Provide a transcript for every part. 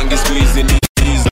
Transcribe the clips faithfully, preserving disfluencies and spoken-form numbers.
nangi squeeze ni easy.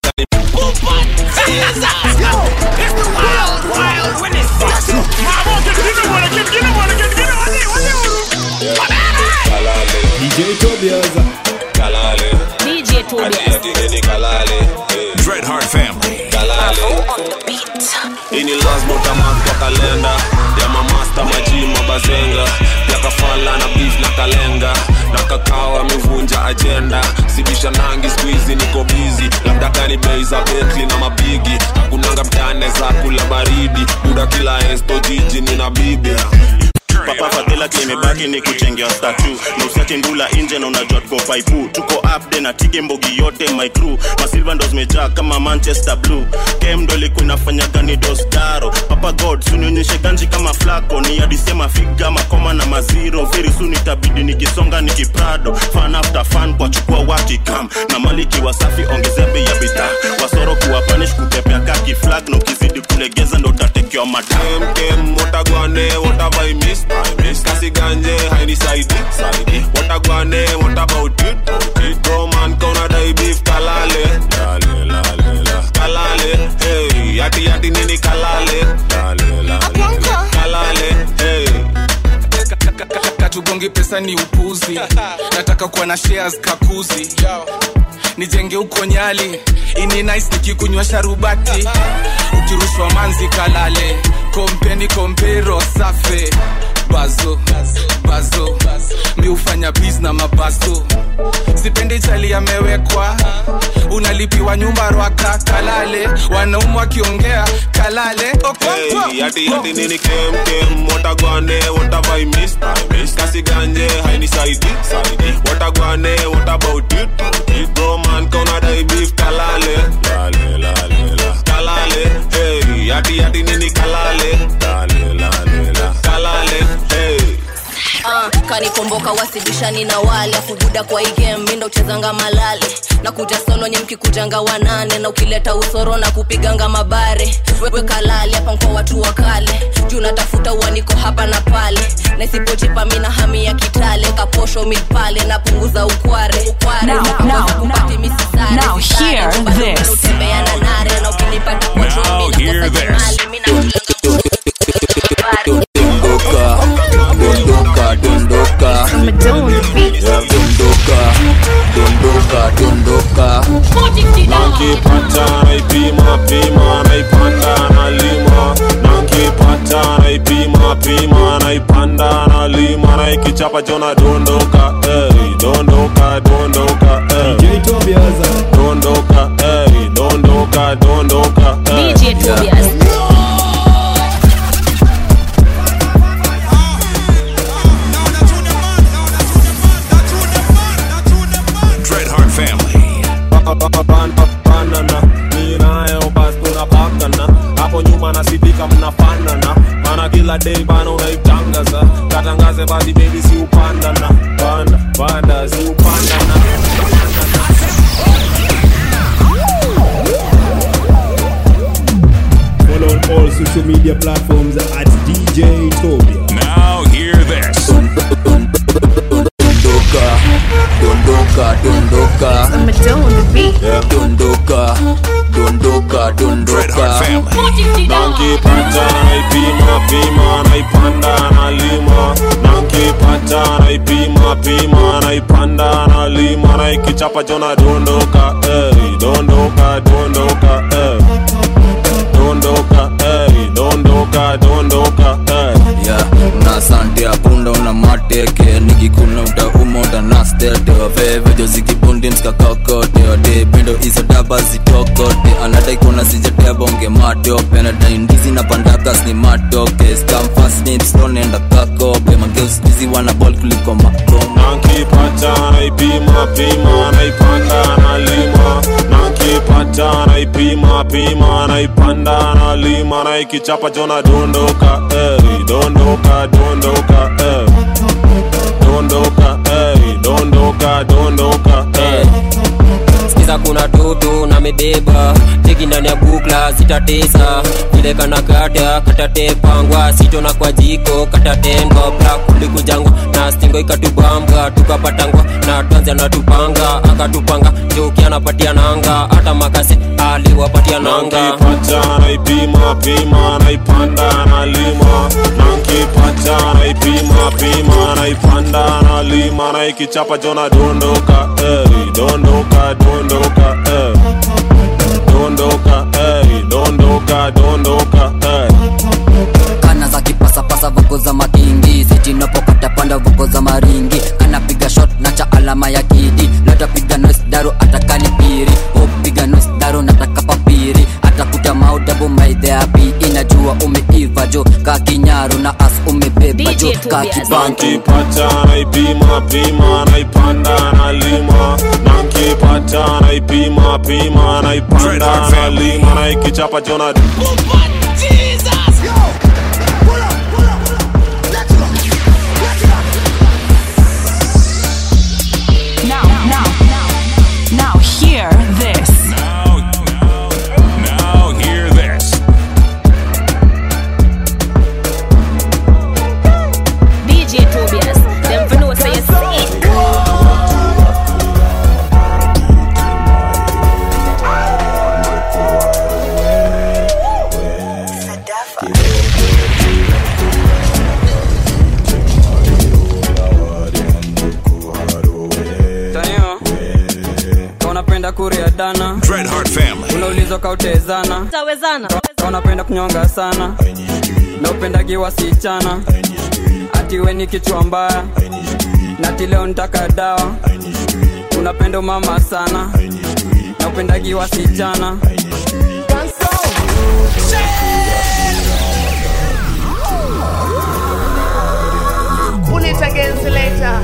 It's the wild, wild when it's sexy. Mama, get it on, get it on, get it on. Kalale. D J Tobias. Kalale. D J Tobias. Ati ati kalale. Dreadheart family. Kalale. On the beat. Ini lazima utamark kwa kalenda ya mamasta majima bazenga ya kafala na beef na kalenga na kakao amevunja agenda sibisha nangi squeeze niko busy labda kani bei za Bentley na mapigi kunanga mtane za kula baridi buda kila esto jiji nina bibi Papa Fadela kimebaki ni kuchengea statue na usiache ndula nje na unajua tuko paipu tuko up de na tige mbogi yote my crew masilva ndo zimejaa kama Manchester Blue game ndo liko inafanya gani dostaro Papa God sunionyeshe ganji kama flako ni adisema figa makoma na maziro very soon itabidi nikisonga nikiprado fan after fan kwa chukua wakikam na maliki wasafi ongezea bei ya bidhaa wasoro kuwa punish kupepea kaki flag na ukizidi kulegeza ndo utatekewa madam kem motagwane whatever I miss I miss kasi ganje haini saidi saidi watagwane what about it it go man kona dai beef kalale lale lale la kalale hey yati yati nini kalale lale lale kalale hey katugongi pesa ni upuzi nataka kuwa na shares kakuzi nijenge uko Nyali ini nice nikikunywa sharubati ukirushwa manzi kalale kompeni kompero safe bazo bazo mi ufanya biz na mabazo sipendi chali amewekwa unalipiwa nyumba rwaka kalale wanaume wakiongea kalale okonkwo hey yati yati nini kem kem watagwane whatever I miss I miss kasi ganje haini saidi saidi watagwane what about it it go man kona dai beef kalale lale lale la kalale hey yati yati nini kalale lale lale la kalale hey Ah, kani komboka wasibishani na wale afubuda kwa hii game mimi ndo uchezanga malale na kuja solo nye mkikujanga wanane na ukileta usoro na kupiganga mabare wewe kalale hapa kwa watu wakale juu natafuta uaniko hapa na pale na isipojipa mimi na hami ya kitale kaposho mipale na punguza ukware ukware now, now, now, now hear this utembea na nare na ukinipata kwa now hear this Dondoka, dondoka, dondoka, dondoka, dondoka. Nankipata naipima pima naipanda nalima nankipata naipima pima naipanda nalima naikichapa jona dondoka eh dondoka dondoka eh D J Tobias. dondoka eh dondoka dondoka eh D J Tobias. Banana, ninae obas tunapakana hapo nyuma nasidika mnafanana maana kila day bana unaitangaza katangaze basi baby si upandana panda panda si upandana Follow on all social media platforms at D J Tobias. Now hear this. Dondoka, dondoka, I'm a dough on the beat. dondoka, dondoka, dondoka. nankipata naipima pima naipanda nalima nankipata naipima pima naipanda nalima naikichapa jona dondoka eh dondoka dondoka eh dondoka eh dondoka dondoka eh Yeah, una sante apunda una mateke nikikuna utauma utanastete waveve jozikibundi mskakakote wade pendo iso daba zitokote anadai kuna sijetebonge matope anadai ndizi na pandakas ni matoke scam fast nips tonenda kakobe mangeus busy wana ball kuliko makoma nankipata naipima pima naipanda nalima nankipata naipima pima naipanda nalima naikichapa jona dondoka eh dondoka dondoka eh dondoka eh dondoka dondoka eh meza kuna toto na mebeba teki ndani ya bukla zitatesa vile kana kata katate pangwa sito na kwa jiko katatendwa black kulikujangwa na stingo ikatubamba tukapatangwa na tanzi anatupanga akatupanga joki anapatia nanga hata makasi aliwapatia nanga Nankipata naipima pima naipanda na lima Nankipata naipima pima naipanda na lima Naikichapa jona dondoka eh dondoka dondoka eh dondoka eh dondoka dondoka eh kana za kipasa pasa vuko za makingi siti napokata panda vuko za maringi kana piga shot na cha alama ya kidi leta piga noise daru atakani piri oh piga noise daru nataka papiri atakuta maudabu maidhabi inajua umeiva jo kakinyaru na as umebeba jo kakibanki pata naipima pima naipanda na lima Nankipata naipima pima naipanda na lima Naikichapa jona Jesus yo pull up pull up let's go let's go Now, now, now, now, hear this. Now, now, now, hear this. D J Tobias, them for no say you sick. Unapenda kuria dana Dreadheart family. Unaulizo kautezana Tawezana unapenda kunyonga sana na upendagi wasichana ati we ni kichwa mbaya na ati leo nitaka dawa unapenda mama sana na upendagi wasichana pull it against later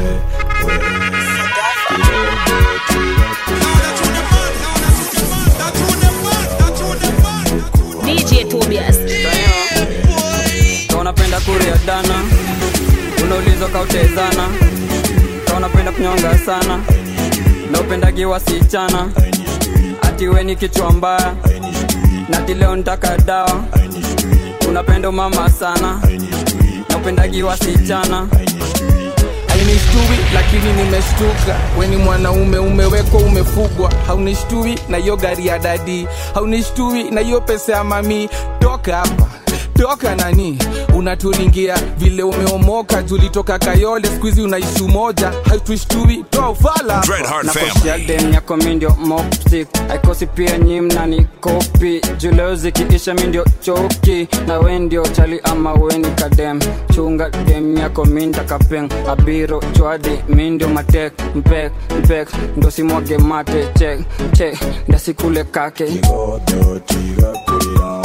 D J Tobias unapenda kuria dana unaulizo kautezana unapenda kunyonga sana na upendagi wasichana ati we ni kichwa mbaya na ati leo nitaka dawa unapenda mama sana na upendagi wasichana Haunishtui lakini nimeshtuka, weni mwanaume umewekwa umefugwa. Haunishtui na hiyo gari ya dadi, haunishtui na hiyo pesa ya mami. Toka hapa, toka nani, unaturingia vile umeomoka. Tulitoka Kayole, squeezy unaishi moja. Hautushtui, toa ufala. Na koshia dem yako mindio mopstick, haikosi pia nyim na ni kopi. Juleo zikiisha mindio choki, na wendio chali ama weni kadem. Chunga dem yako minta kapeng, abiro chwadi mindio matek. Mpek, mpek, ndo simwage mate. Check, check, ndasi kule kake. Chigoto, chiga kuya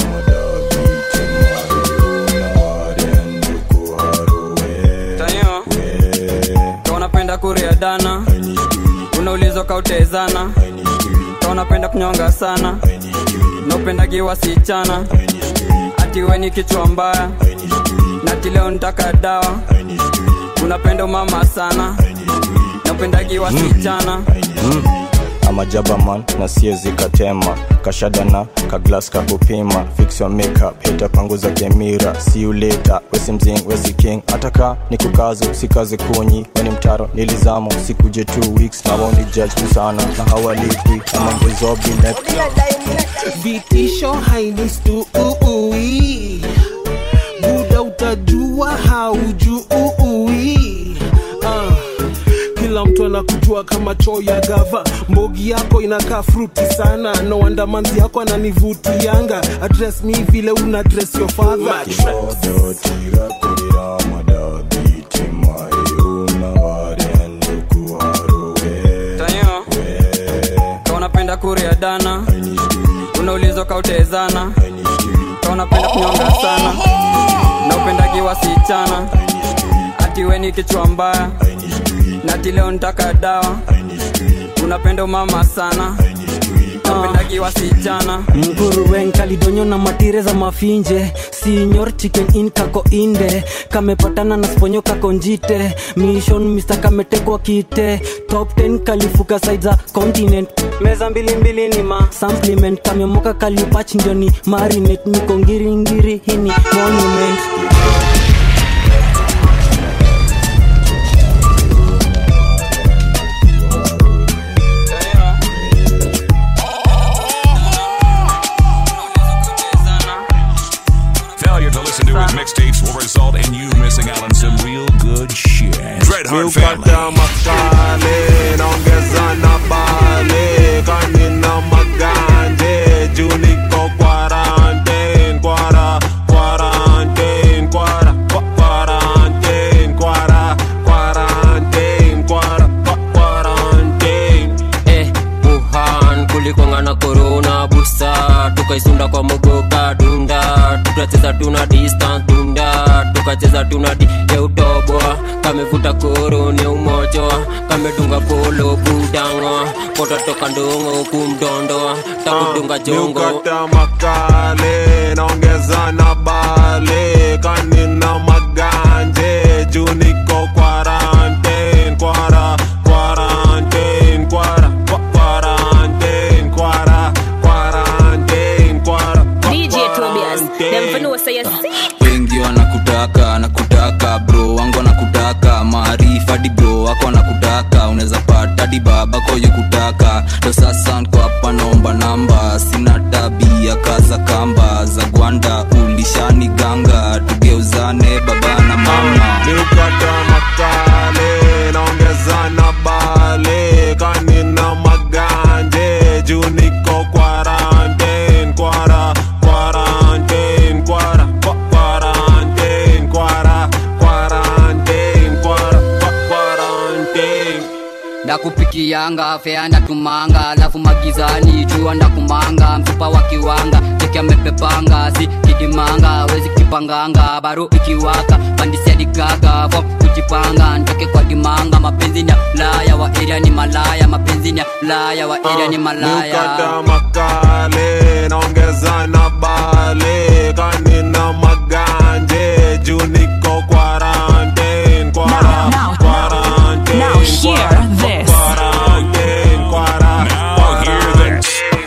unapenda kuria dana unaulizo kautezana unapenda kunyonga sana na upendagi wasichana ati we ni kichwa mbaya na ati leo nitaka dawa unapenda mama sana na upendagi wasichana mm. I'm a jabba man, na siezi katema. Kashada na, kaglass kakupima. Fix your makeup, hita panguza kemira. See you later, wesi mzing, wesi king. Ataka, ni kukazo, sikaze kunyi. Weni mtaro, nilizamo, sikuje two weeks. Na wao ni judge kusana, na hawa lipi. Ama mgezobi net. Vitisho hainistu uui. Buda utajua haujui. Ah. Kila mtu anakujua kama choo ya gava. Mbogi yako inakaa fruity sana. No wonder manzi yako ananivutianga. Address me vile una address your father. Chigoto, chiga kuya madabi. Tima euna wariendu kuharuwe. Tanyo, kaunapenda kuria dana unaulizo kautezana kaunapenda kunyonga sana na upendagi wasichana ati we ni kichwa mbaya na ati leo nitaka dawa unapenda mama sana napendagi wasichana mguruwen kalidonyo na matire za mafinje sinyor chicken in kako inde kamepatana na sponyo kako njite mission mister kametekwa kite top ten kalifuka side za continent meza mbili mbili ni ma supplement kamemoka kalipach ndio ni marinate niko ngiri ngiri hini monument Failure to listen to his mixtapes will result in you missing out on some real good shit. Dreadheart Family. makale naongeza na bale kanina maganje juniko quarantine kwara quarantine kwara quarantine kwara quarantine kwara quarantine eh Wuhan kulikonga na corona busa tukaisunda kwa mogoka dunda tukacheza tuna distance dunda tukacheza tuna di ya utobwa kamevuta korone umojo kamedunga polo budango pototoka ndongo kumdondo takudunga jongo ukata makale naongeza na bale kanina maganje juniko quarantine kwara quarantine kwara quarantine kwara quarantine kwara D J Tobias them for no say you see wengi wanakutaka nakutaka bro wangu wanakutaka maarifa di bro wako wanakutaka unaweza pata di babako yukutaka ndo sasa nko hapa naomba namba sina tabia kaza kamba za gwanda ulishani ganga tugeuzane baba na mama ukata makale naongeza na bale kanina maganje juniko quarantine kwara quarantine kwara quarantine kwara quarantine kwara quarantine ndakupikianga fea ndatumanga alafu magizani jua ndakumanga mfupa wa kiwanga cheki amepepanga si kidimanga wezi kipanganga baro ikiwaka pandisia digaga fom kujipanga ntoke kwa dimanga mapenzi ni laya wa area ni malaya mapenzi ni laya wa area ni malaya ukata makale naongeza na bale kanina maganje juniko quarantine kwara quarantine now hear this quarantine kwara quarantine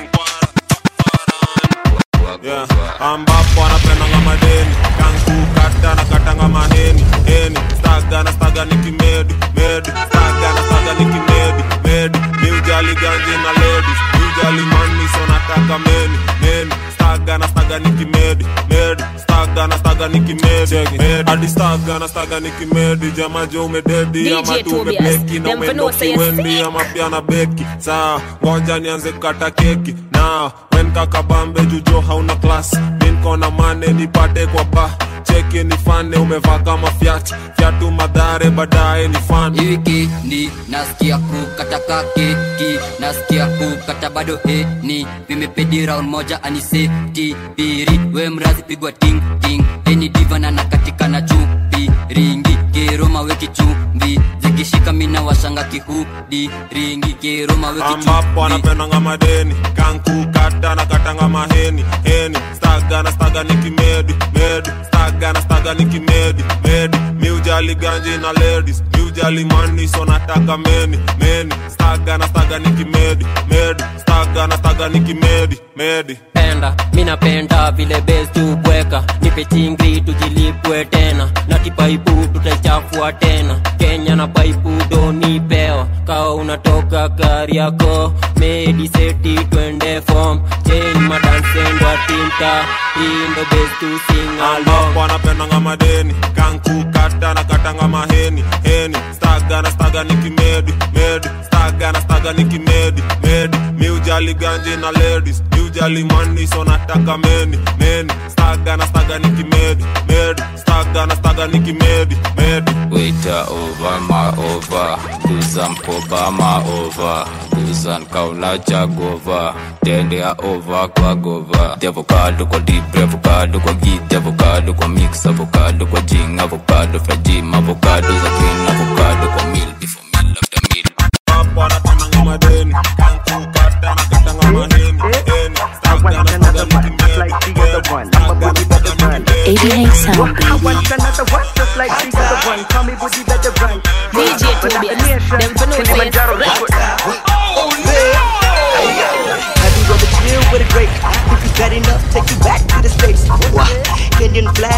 yeah ambapo anapenda madeni kanku kata na katanga maneni eni staga na staga nikimedi medi staga na staga nikimedi medi miujali ganji na ladies miujali money so nataka meni meni staga na staga nikimedi medi staga na staga nikimedi medi hadi staga na staga nikimedi jama jo umededi ama tu umebleki na umendoki wendi ama pia na beki saa ngoja nianze kukata keki na wen kakabambe jujo hauna class kona mane nipate kwa ba cheki nifane umevaa kama fiat fiatu madhare baadaye ni fan wiki ni nasikia kukataka keki nasikia kukata bado he ni vimepedi round moja aniseti biri we mrazi pigwa ting ting eni divana na katika na chupi ringi keroma weki chumbi zikishika mina washanga kihudi ringi keroma weki chumbi ambapo anapenda madeni kanku kata na katanga maheni heni staga na staga nikimedi medi staga na staga nikimedi medi miujali ganji na ladies miujali money so nataka meni meni staga na staga nikimedi medi staga na staga nikimedi medi penda mina penda vile best tubweka nipe chingri tujilipwe tena na kipaipu tutaichafua tena Kenya na paipu doni pewa kao unatoka gari yako medi seti twende form chain madansendo atinta indo best to sing along wanapenda madeni kanku kata na katanga maheni heni staga na staga nikimedi medi staga na staga nikimedi medi miujali ganji na ladies miujali money so nataka meni meni staga na staga nikimedi medi staga na staga nikimedi medi waiter over my over kuzam koba ma over kuzan kauna jagova tende ya over kwa gova avocado kwa deep avocado kwa git avocado kwa mix avocado kwa jing avocado fragile avocado za green avocado kwa meal before meal after meal hapo anapanga madeni kanku kata na katanga madeni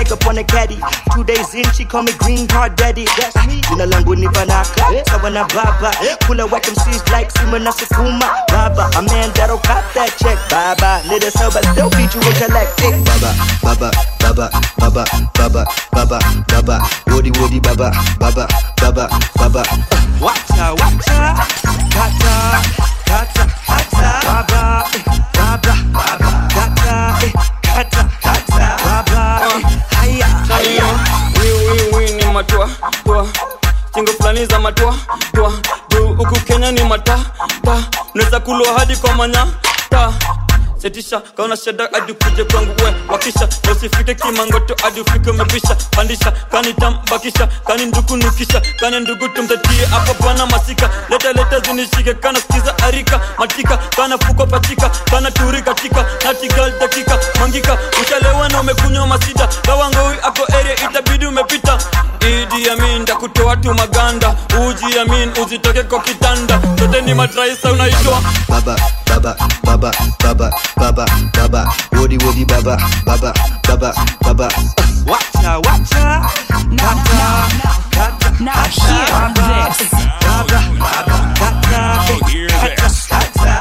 bag up on a caddy. Two days in, she call me green card daddy. That's me. Jina langu ni Banaka, sawa na baba. Kula whack them seeds like Sima na Sukuma. Baba, a man that'll cop that check. Baba, little so but still beat you and collect it. Baba, baba, baba, baba, baba, baba, baba. Woody, woody, baba, baba, baba, baba. Watcha, watcha, kata, kata, kata, baba, baba, baba, kata, kata, kata, baba, haya, haya. Wii, wii, wii ni matua, tua. Tingo flani za matua, tua. Du, uku Kenya ni mata, ta. Neza kulua hadi kwa manya, ta. Setisha, kauna sheda adi kuje kwangu we wakisha. Usifike kimangoto adi ufike umebisha. Pandisha, kani tambakisha, kani nduku nukisha. Kani ndugu tumtetie, hapa pana masika. Leta leta zinishike, kana skiza arika. Matika, kana fuko patika. Kana turi katika, natigal dakika. Mangika, uchalewa na umekunywa masida. Kawangowi ako area itabidi umepita. Idi yamin, ndakutoa tu maganda. Uji yamin, uzitoke kwa kitanda. Tote ni matraisa unaitwa Baba, baba, baba, baba, baba, baba. Woody, woody, baba, baba, baba, baba. Watcha, watcha, kata, kata. Now hear this. Baba, baba, kata, Hear this. kata.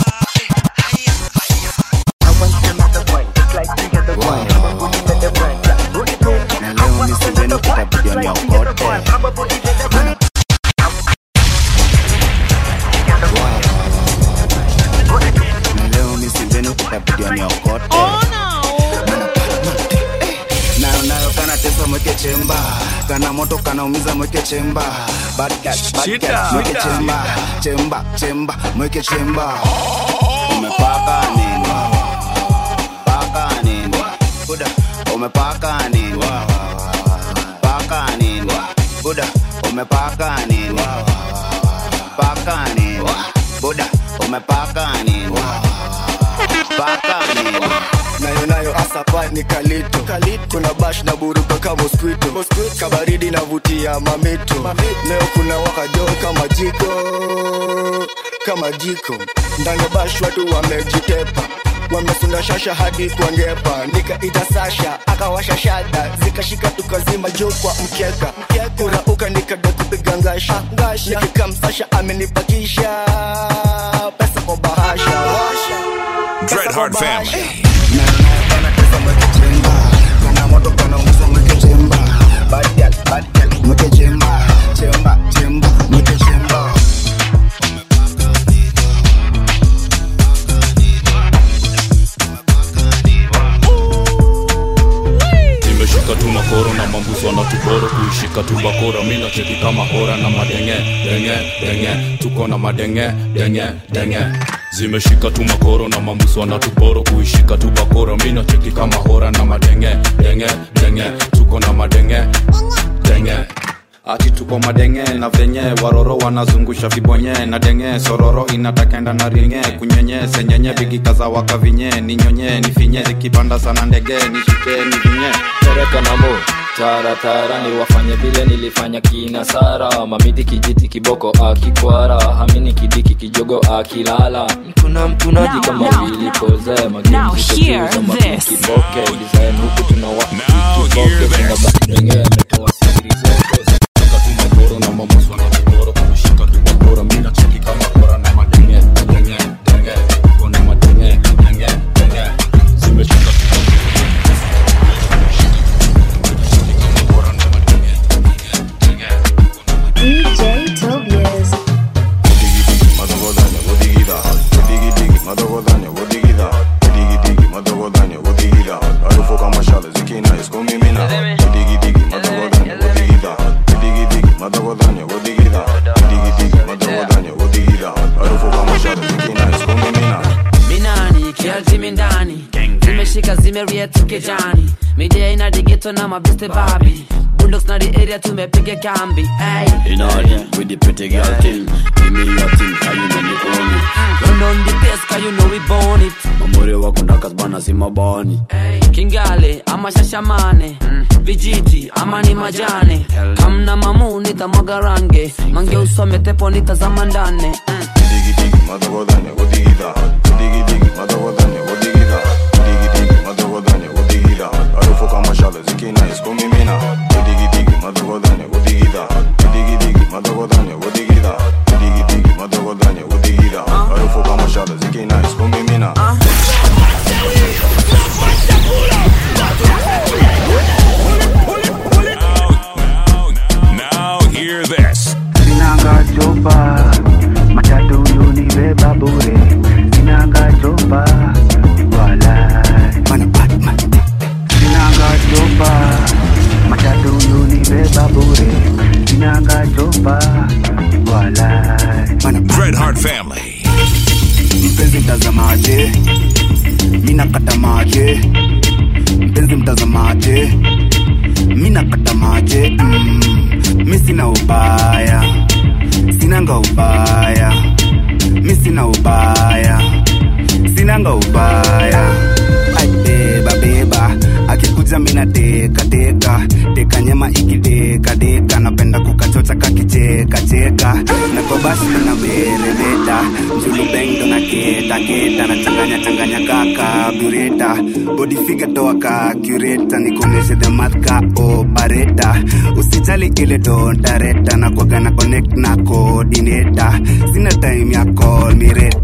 Chemba, kana moto kana umiza mweke chemba. Bad cat, bad cat, mweke chemba. Chemba, chemba, mweke chemba. Umepaka nini? Paka nini? Buda, umepaka nini? Paka nini? Buda, umepaka nini? Paka nini? Buda, umepaka nini? Paka nini? Nayo nayo asapa ni kalito. Kuna bash na buruka kama mosquito. Kabaridi na vutia mamito. Leo kuna wakajo kama jiko. Kama jiko. Ndani bash watu wamejitepa. Wamesunda shasha hadi kwa ngepa. Nikaita Sasha, akawasha shada. Zikashika tukazima juu kwa mkeka. Kura uka nikada kupiga ngasha. Nikikam Sasha amenipakisha. Pesa kwa bahasha. Dread Hard Family. Kana moto kana umiza mweke chemba. Bad gal, bad gal, mweke chemba. Chemba, chemba, mweke chemba. Nimeshika tu makoro na mambuso na tuboro. Kuishika tu bakora, mina cheki kama hora na madenge. Denge, denge, tuko na madenge. Denge, denge. Zimeshika tu makoro na mambuso na tuboro. Kuishika tu bakora, mina cheki kama hora na madenge. Denge, denge, tuko na madenge. Denge. Ati tuko madenge na venye waroro wanazungusha vibonye na denge sororo inatakenda na ringe kunyenye senyenye bigi kaza wakavinye ninyonye nifinye zikipanda sana ndege nishike nivinye tereka na mo tara tara ni wafanye vile nilifanya kina Sara mamiti kijiti kiboko akikwara hamini kidiki kijogo akilala mtuna mtunaji kama wili poze mageni kituza mageni kiboke design huku tunawa kiboke tunabadenge metoa siri zote Koro na mambuso na tuboro. Kuishika tu bakora, mina cheki kama hora na madenge. Denge, denge, tuko na madenge. Denge, denge. Zimeshika tu D J Tobias. Digi digi, madogodanya, wodigida. Digi digi, madogodanya, wodigida. Digi digi, madogodanya, wodigida. Harufu kama shale zikina iskomimina. Digi digi, madogodanya, wodigida. Digi digi, madogodanya, wodigida. Digi digi, madogodanya, wodigida. Harufu kama shale zikina iskomimina. Minani, kialti mindani. Zimeshika zimeria tukejani. Media ina digeto na mabiste babi. Bulldogs na the area tumepiga kambi. Ay. In order with the pretty girl thing. Give me your thing, cause you know me own it. Run on the pace, cause you know we born it. Mamuri wakunda kasbana si mabani. Kingale, ama shashamane. Vijiti, ama ni majane. Kamna mamu nita magarange. Mange usome tepo nita zamandane. Digi digi, madogodanya, wodigida. Digi digi, madogodanya, wodigida. Digi digi, madogodanya, wodigida. Harufu kama shale zikina mpenzi mtazamaje, mina kata maje. Mpenzi mtazamaje, mina kata maje. mm, Mi sina ubaya, sinanga ubaya. Mi sina ubaya, sinanga ubaya. Ay beba beba, akikuja mina teka teka. Teka nyama ikiteka deka. Napenda kukachocha kakicheka cheka. Na kwa basi na bere beta. Njulu beng na keta keta. Na changanya changanya kaka bureta. Body figure toa ka cureta. Nikoneshe the math ka operator. Usijali ile don dareta. Na kwa gana connect na coordinator. Sina time ya call me rate.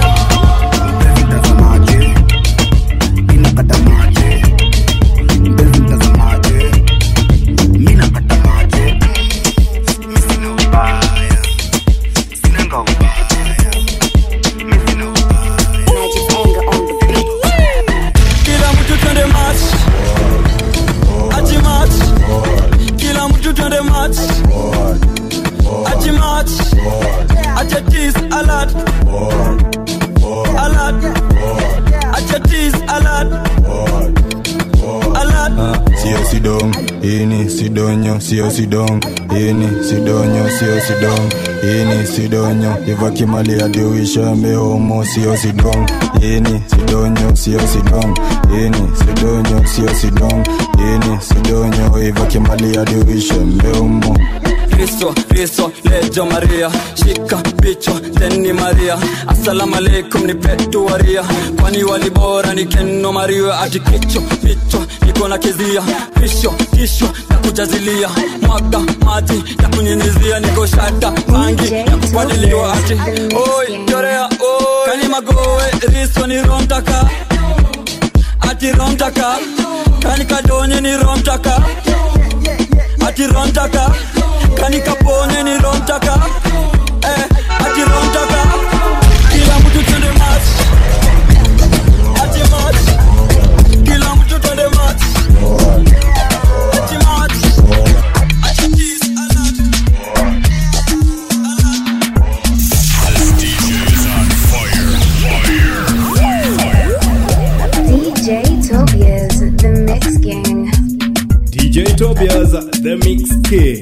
Ini sidonyo sio sidong, ini sidonyo sio sidong, ini sidonyo iva kimali adiwisha mehomo sio sidong, ini sidonyo sio sidong, ini sidonyo sio sidong, ini sidonyo iva kimali adiwisha mehomo. Kristo, Kristo, lejo Maria. Shika, bicho, teni Maria. Assalamu alaikum ni petu waria. Kwani walibora ni keno Maria. Ati kicho, bicho, niko na kizia. Pisho, tisho, ya kujazilia. Mwaga, maji, ya kunyinyizia. Niko shata, mangi, ya kupadiliwa. Ati, oi, jorea, oi. Kani magoe, riso ni romtaka. Ati romtaka. Kani kadonye ni romtaka. Ati romtaka. Kani kapone ni romtaka. Eh, ati romtaka. Kila mtu twende match. Ati match. Kila mtu twende match. Ati match. Ati tease alert. This D J is on fire. Fire. Fire. D J Tobias, the Mix Gang. D J Tobias, the Mix King.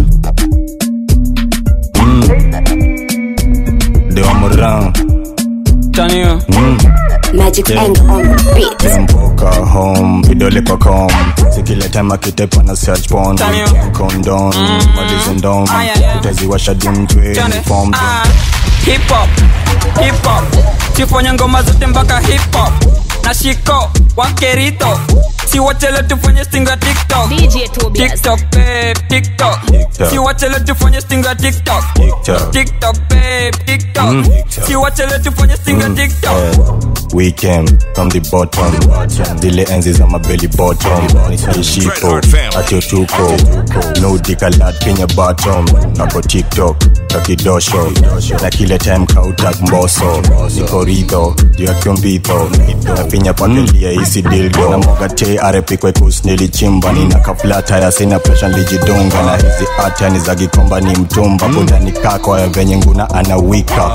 They want me around. Tanya. Mm. Magic Yeah. Ang on the beat. Tempoka home, video lipo com. Sikile time akitepa na search porn. Condom, bodies and dome. Utaziwasha dimtwe, form. Hip hop, hip hop. Tifanya ngoma zote mpaka hip hop. Na shiko, wakerito. Si wachele tufanye stinga TikTok. D J Tobias. TikTok, babe, TikTok. Si wachele tufanye stinga TikTok. TikTok. TikTok, babe, TikTok. Mm. Si wachele tufanye stinga TikTok. We came from the bottom. Dile enzi za my belly bottom. Ishiko, atyo tuko. No dick a lot kwenye bottom. Nako TikTok, kakidosho. Na kile time kautak mboso. Niko ridho, juu ya kiombitho. Nafinya pandelia isi dildo. Na mwaga te arepi kwe kusnili chimba. Nina kaflata ya sina pressure lijidunga. Na hizi ata ni za gikomba ni mtumba. Bunda ni kako ya venye nguna anawika.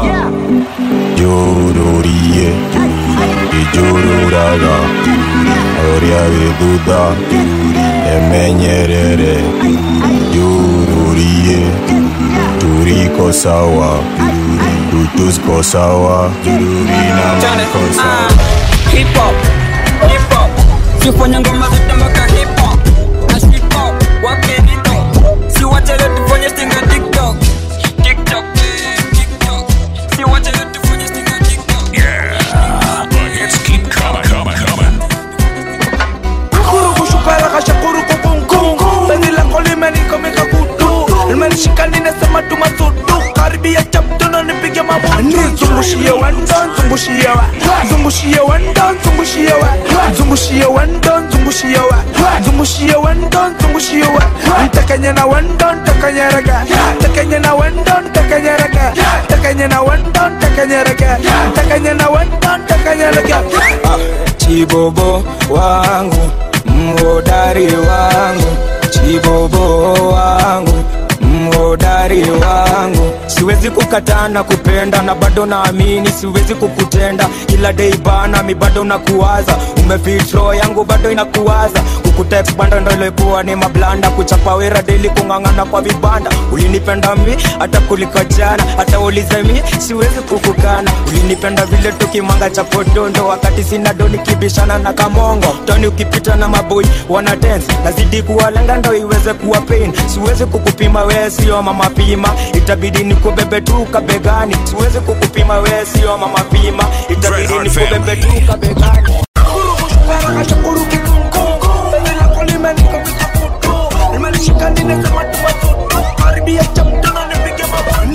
Jururie Ijururaga Oria viduda Emenyerere Jururie Turiko sawa Tutusko sawa Jururina mko sawa. Hip hop, hip hop. Sifanya ngoma zote mpaka hip hop. Na hip hop, wakerito. Si wachele tufanye stinga TikTok. TikTok, TikTok. Si wachele tufanye stinga TikTok. Yeah, the hits keep coming, coming, coming. Kuru kushukara kasha kuru kukungu. Beni la koli meni komika kutu. Ilmeni shikani nesema tumasudu. Karibia chaptuna nipige mabutu. Zungushie wandon, zungushie wa. Zungushie wandon, zungushie wa. Zungushie wandon, zungushie wa. Zungushie wandon, zungushie wa. Takanya na wandon, takanya raga. Takanya na wandon, takanya raga. Takanya na wandon, takanya raga. Takanya na wandon, takanya raga. Chibobo wangu, mhodari wangu. Chibobo wangu, mhodari shari wangu, siwezi kukataa na kupenda, na bado naamini siwezi kukutenda. Kila day bana mi bado nakuwaza, umefitro yangu bado inakuwaza. Kukutext banda ndo ilikuwa ni mablanda, kuchapa wera daily kungangana kwa vibanda. Ulinipenda mi hata kuliko jana, hata ulize mi siwezi kukukana. Ulinipenda vile tukimanga cha podondo, wakati sina doni kibishana na kamongo. Toni ukipita na maboy wana dance, nazidi kuwalenga ndo iweze kuwa pain. Siwezi kukupima wewe sio mama pima, itabidi nikubebe tu kabegani. Siwezi kukupima wewe sio mama pima, itabidi nikubebe tu kabegani. Kuru kushukara kasha kuru kikungu, bende lako limeniko mitakutu, limenishika nine sema tumatutu, karibia chamtana nipige mabani.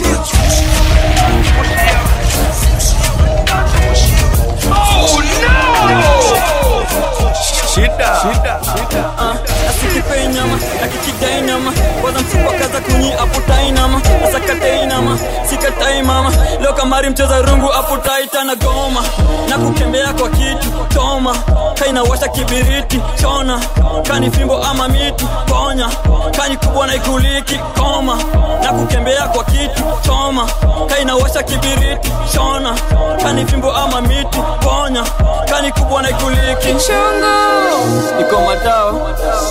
Oh no! Shida, shida, shida. Asikipe nyama, akikidai nyama, waza msupa kaza kunyi aputai nama, asakatai nama, sikatai mama. Leo kamari mcheza rungu aputai tana goma, na kukembea kwa kitu, toma. Kaina washa kibiriti, chona, kani fimbo ama miti, ponya. Kani kubwa na ikuliki, koma, na kukembea kwa kitu, toma. Kaina washa kibiriti, chona, kani fimbo ama miti, ponya. Kani kubwa na ikuliki, Chungu iko madao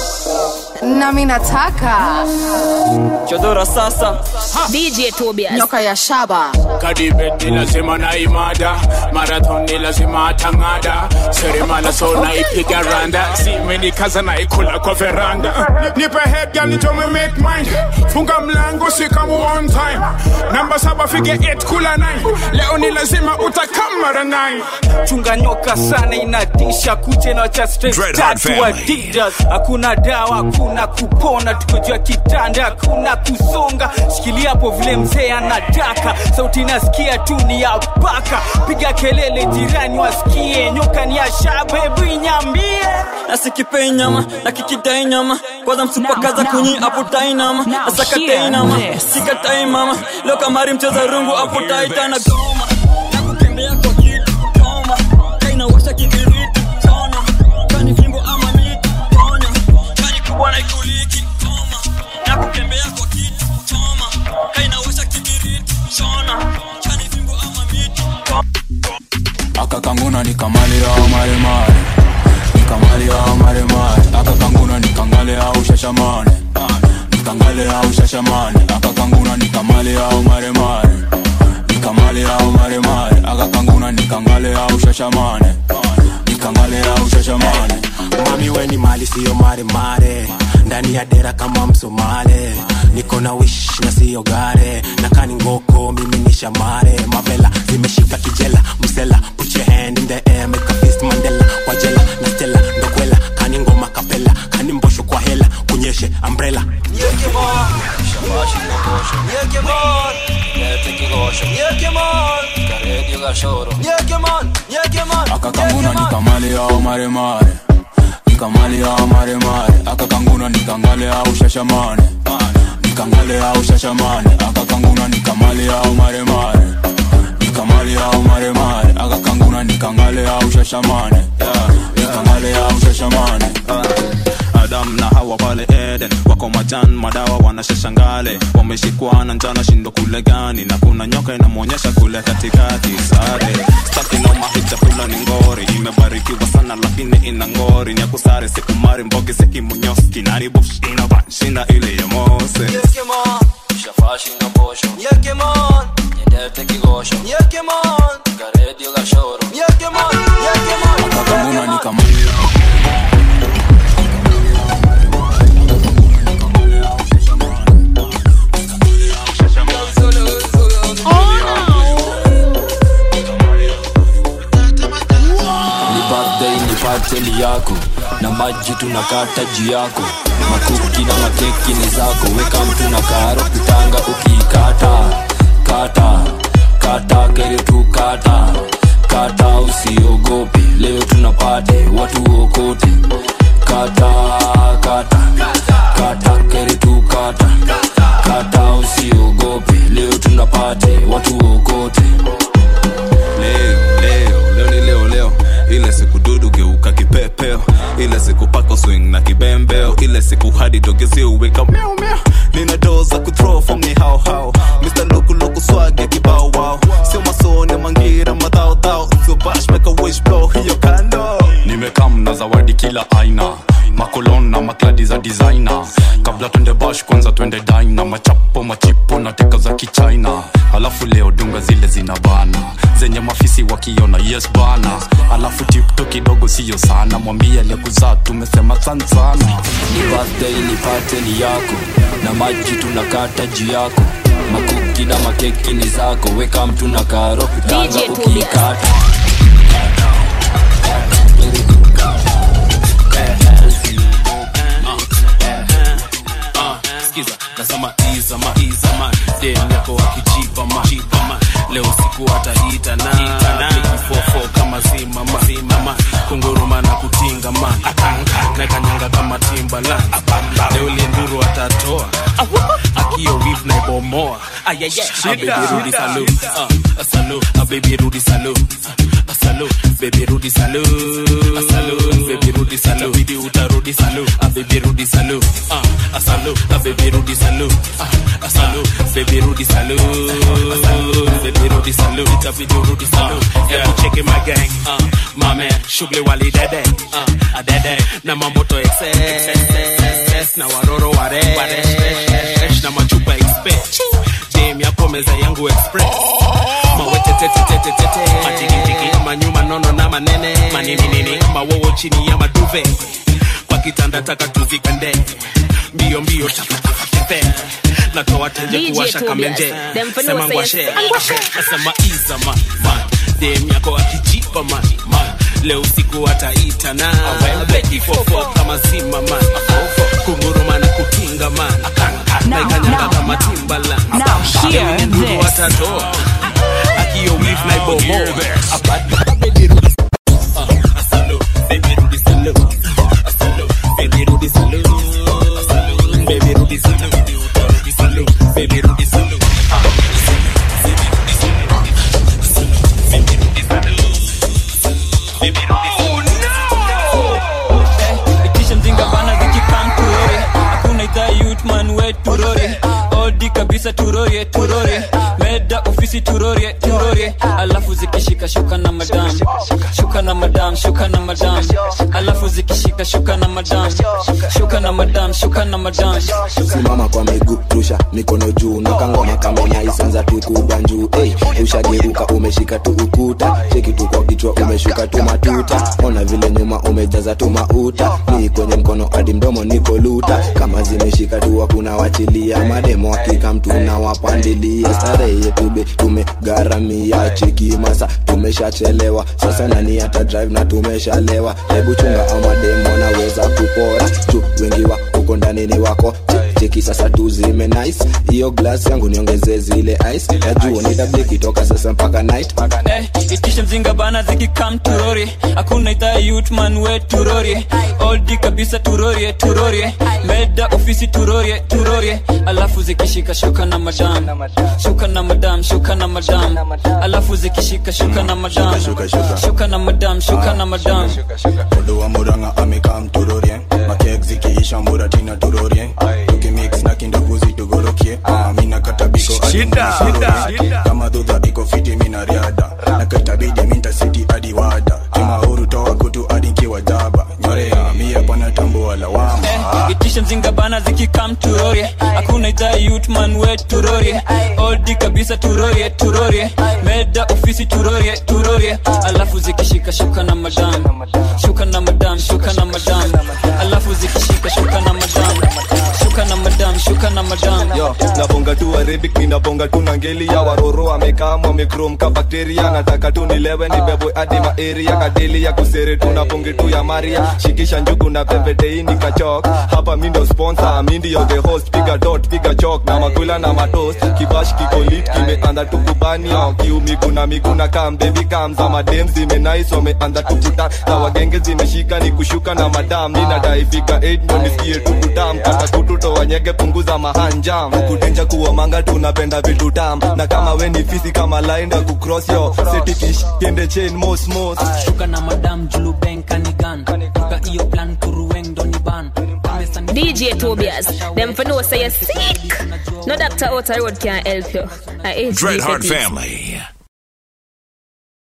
na mimi nataka chodora sasa. D J Tobias nyoka ya shaba. Kadibet ni lazima na imada, marathon ni lazima atangada, seremala so na ipiga randa, simeni kaza na ikula kwa veranda. Nipe head girl nito me make mine, funga mlango sikamu one time, namba saba fige eight kula nine, leo ni lazima utakamara nine. Chunga nyoka sana inatisha, kuje na cha straight tatu Adidas. Hakuna dawa, hakuna kupona, tuko juu ya kitanda, hakuna kusonga. Shikilia hapo vile mzee anataka, sauti nasikia tu ni ya paka. Piga kelele jirani wasikie, nyoka ni ya shaba, hebu inyambie. Nasikipe nyama, nakikidai nyama, kwanza msupa kaza kunyi aputai nama, asakatai nama, sikatai mama. Leo kamari mcheza rungu aputai tana goma, na kukembea kwa kitu, toma. Kaina washa kibiriti, chona, kani fimbo ama miti, ponya. Kani kubwa na ikuliki, toma, na kukembea kwa kitu, toma. Kaina washa kibiriti, chona, kani fimbo ama miti, toma. Aka kanguna ni kamali ya mare mare, ni kamali ya mare mare. Aka kanguna ni kangale ya ushashamane, ni kangale ya ushashamane. Aka kanguna ni kamali ya mare mare, ni kamali ya mare mare. Aka kanguna ni kangale ya ushashamane, ni kangale ya ushashamane. Mami we ni mali siyo mare mare, ndani ya dera kama Msomale. Niko na wish na siyo gare, na kani ngoko mimi ni shamare. Mavela zimeshika kijela, msela put your hand in the air, make a fist Mandela. Kwa jela na stella ndokwela, kani ngoma kapela, kani mbosho kwa hela, kunyeshe umbrella. Nyeke mon, shabashi na kosho. Nyeke mon, nyeke kigosho. Nyeke mon, karedio gashoro. Nyeke mon, nyeke mon. Aka kanguna ni kamali ya mare mare, ni kamali ya mare mare. Aka kanguna ni kangale ya ushashamane, ni kangale ya ushashamane. Aka kanguna ni kamali ya mare mare, ni kamali ya mare mare. Aka kanguna ni kangale ya ushashamane, ni kangale ya ushashamane. Adam na Hawa pale Eden, wako majan madawa wanashashangale, wameshikwa na njana shindo kule gani, na kuna nyoka inamuonyesha kule katikati sare. Staki na mahita kula ni ngori, imebarikiwa sana lakini ina ngori. Nyakusare sikumari mbogi seki munyoski, nari bush ina banshina ile ya Mose. Nyeke mon, shabashi na kosho. Nyeke mon, nyeke kigosho. Nyeke mon, karedio gashoro. Nyeke mon, nyeke mon. Aka kanguna ni kamali Teli yako na maji tunakata juu yako, makuki na makeki ni zako. Weka mtu na karo kutanga ukikata, kata kata kere tu kata kata, usiogope leo tunapate watu okote. Kata kata kata kere tu kata kata, usiogope leo tunapate watu okote. Leo leo leo ni leo leo, ile siku dudu geuka kipepeo, ile siku pako swing na kibembeo, ile siku hadi dogezi uweka meow meow. Nina doza kuthrow from ni how how kila aina makolon na makladi za designer. Kabla twende bash kwanza twende dina, machapo machipo na teka za kichina. Alafu leo dunga zile zinabana zenye mafisi wakiona yes bana. Alafu tiktok kidogo siyo sana, mwambie aliyekuzaa tumesema sana sana. Ni birthday ni party ni yako, na maji tunakata juu yako. Makuki na makeki ni zako, weka mtu na karo kutanga ukikata. Nasema iza ma iza ma dem yako akijipa ma jipa ma leo siku atahita na na fofo kama zima ma zima ma kunguruma na kutinga ma na kanyanga kama timbaland leo lienduru atatoa akio weave na bomoa ayaya baby rudi salute uh salute a baby rudi salute a salute baby rudi salute a salute baby rudi salute video utarudi salute a baby rudi salute uh a salute a baby rudi salute uh a salute baby rudi salute a salute baby rudi salute ita video rudi salute yeah check my gang uh my man shughuli wali dede uh a dede na mamoto excess na waroro ware na machupa expert dem yako meza yangu express mawete tete tete tete matiki tiki manyuma nono na manene manini nini mawowo chini ya maduve kwa kitanda taka tuzikande mbio mbio chapa tepe natoa tenje kuwasha kamenje sema ngwashe sema iza ma man dem yako akijipa man man leo siku ataita na beki fofo kama zima man kunguruma na kukinga man na ikanyanga kama timbala now hear this watatoa akio weave na bomo abad baby asalo baby rudi salo asalo baby rudi salo asalo baby rudi salo rudi salo baby rudi salo man we turore odi kabisa turore turore meda ofisi turore turore alafu zikishika shuka na madam shuka na madam shuka na madam alafu zikishika shuka na madam shuka na madam shuka na madam simama kwa miguu rusha mikono juu na kangoma kama nyaisanza tu kubanju hey ushageruka umeshika tu ukuta cheki tu kwa kichwa umeshuka tu matuta ona vile nyuma umejaza tu mauta ni kwenye mkono hadi mdomo niko luta kama zimeshika tu hakuna wachilia mademo hakika mtu na wapandilia starehe yetu be tumegaramia cheki masa tumeshachelewa sasa nani ata drive na tumeshalewa hebu chunga ama demo naweza kupora tu wengi wa uko ndani ni wako cheki sasa tu zime nice hiyo glass yangu niongeze zile ice najua nitabiki toka sasa mpaka night eh itisha mzinga bana ziki come turori hakuna ita youth man we turori old kabisa turori turori meda ofisi turori turori alafu zikishika shuka na madam shuka na madam shuka na madam alafu zikishika shuka na madam shuka na madam shuka na madam odo wa muranga amekam turori makek zikiisha muratina turori tukimix na kindoguzi tugorokie mina katabiko shida shida kama dudha iko fiti mina riada na katabidi minta city hadi wada kama huru toa kutu hadi kiwa jaba nyorea mia bwana tambo wala wama itisha mzinga bana ziki come turori hakuna ita youth man we turori old kabisa turori turori meda ofisi turori turori alafu zikishika shuka na madam shuka na madam shuka na madam alafu zikishika shuka na madam shuka na madam shuka na madam yo nabonga tu arabic ninabonga tu ngeli ya waroro amekama mikrom ka bacteria nataka tu nilewe ni bebo hadi ma area kadeli ya kusere tu na bonge tu ya maria shikisha njugu na pembete ini kachok hapa mimi ndo sponsor mimi ndio the host piga dot piga chok na makula na matos kibash kikolit kimeanda tu kubani au kiumi kuna miguna kam baby kam za madem zime nice wameanda tu kuta na wagenge zimeshika ni kushuka na madam nina dai fika eight ndo nisikie tu kutam kata kututo wanyege punguza mahanjam kutenja kuwa manga tunapenda vitu tam na kama we ni fisi kama line ku cross yo setikish kende chain mos mos shuka na madam julu benka ni gun tuka iyo plan kuruweng doni ban D J Tobias them for no say you're sick no Doctor Outer Road can help you Dreadheart Family.